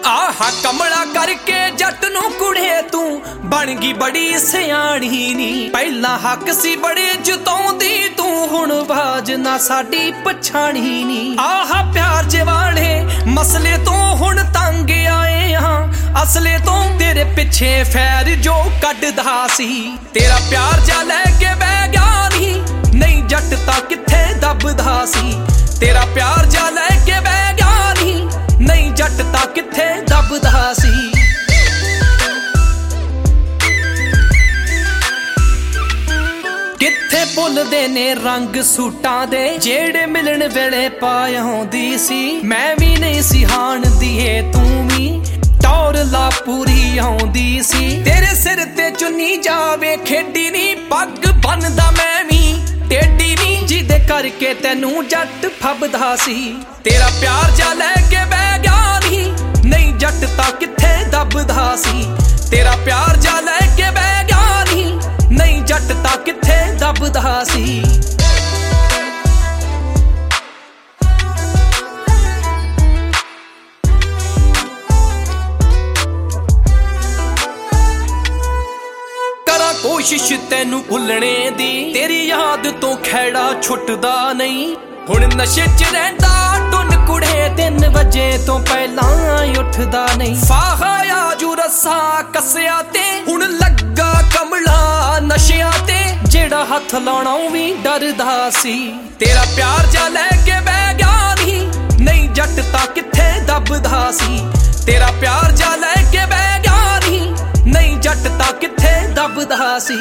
आहा कमला करके जट नू कुड़े तू बन गई बड़ी सियाणी नी। पहला हक सी बड़े जताउंदी तू हुण बाज ना साडी पछाणी नी। आहा प्यार जवाने मसले तो हुण तंग आए हां असले तो तेरे पिछे फैर जो कड्डदा सी। तेरा प्यार जा लैके बह गया नी नहीं जट तां किथे दबदा सी। तेरा प्यार जा लैके बह गया नी नहीं जट तां किथे दबदा सी। किथे भुलदे ने रंग सूटां दे जेड़े मिलन वेले पाए होंदी सी। मैं भी नहीं सी हाण दिए तू भी टौर ला पूरी आउंदी सी। तेरे सिर ते चुन्नी जावे खेडी नी पग बनदा मैं भी टेडी नी जिदे करके तैनू जट फबदा सी। तेरा प्यार जा लैके बह गया नी नहीं जट तां किथे दबदा सी। तेरा प्यार जा लैके बह गया नी नहीं जट तां किथे दबदा सी। कोशिश तेनू भुलने दी तेरी याद तो खैड़ा छुटदा नहीं। हुण नशे च रहिंदा टुन कुड़े 3 बजे तो पहला उठदा नहीं। फाहा जू रस्सा कसिया ते हुण लगा कमला नशिया ते जेड़ा हथ लाउणा भी डरदा सी। तेरा प्यार जा लैके बह गया नी नहीं जट तां किथे दबदा सी। तेरा प्यार जा लैके बह गया नी नहीं जट तां किथे दबदा सी।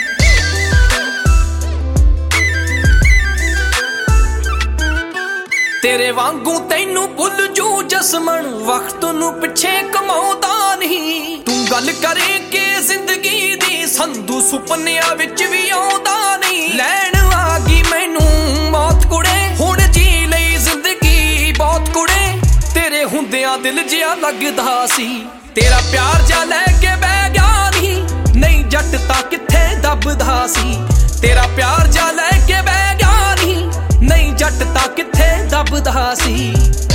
तेरे वांगू तैनू भुल जू जसमन वक्त नू पिछे कमाउंदा नहीं। तू गल करे के जिंदगी दी संधू सुपनिया विच भी आउंदा नहीं। लैण आ गई मैनू मौत कुड़े हुण जी लई जिंदगी बहुत कुड़े तेरे हुंदियां दिल जिया लगदा सी। तेरा प्यार जा लैके बह गया नी नहीं जट तां किथे दबदा सी। तेरा प्यार जा लैके बह गया नी नहीं जट तां किथे दबदा सी।